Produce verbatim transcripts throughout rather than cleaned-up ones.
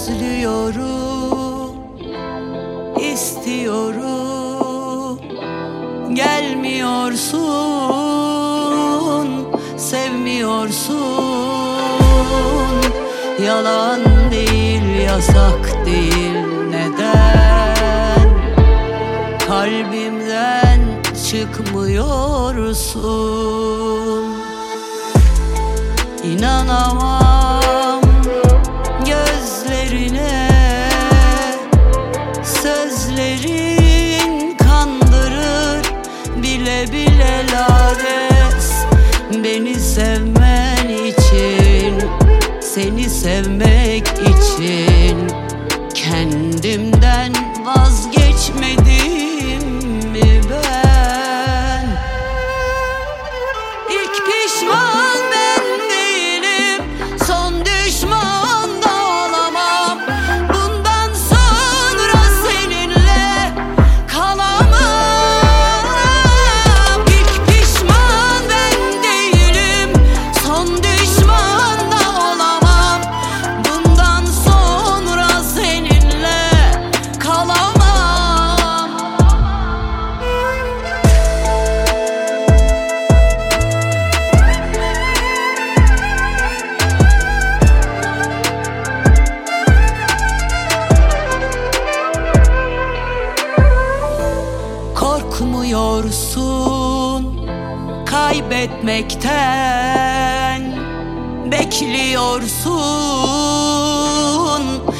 Özlüyorum, istiyorum, gelmiyorsun, sevmiyorsun. Yalan değil, yasak değil, neden? Kalbimden çıkmıyorsun. İnanamam gözlerine, sözlerin kandırır bile bile lades. Beni sevmen için, seni sevmek için kendimden vazgeçmedim mi ben? İlk pişman ben değilim, son düşman da olamam. Bundan sonra seninle kalamam. İlk pişman ben değilim, son düşman da olamam. Bundan sonra seninle kalamam. Korkmuyorsun kaybetmekten, bekliyorsun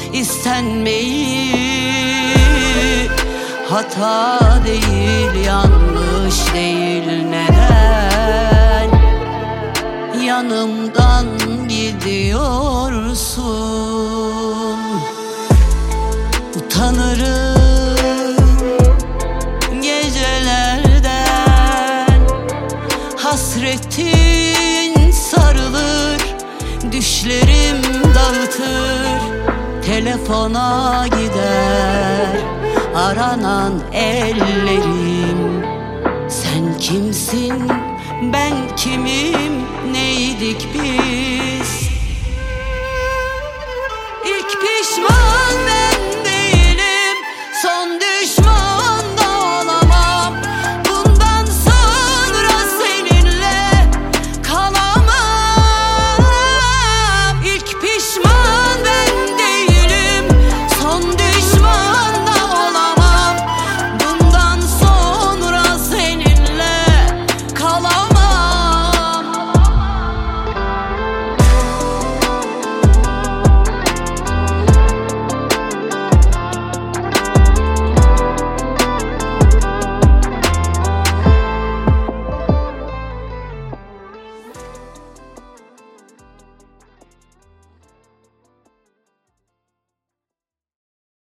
istenmeyi. Hata değil, yanlış değil, neden yanımdan gidiyorsun? Utanırım gecelerden, hasretin sarılır, düşlerim dağıtır. Telefona gider aranan ellerim. Sen kimsin, ben kimim, neydik biz?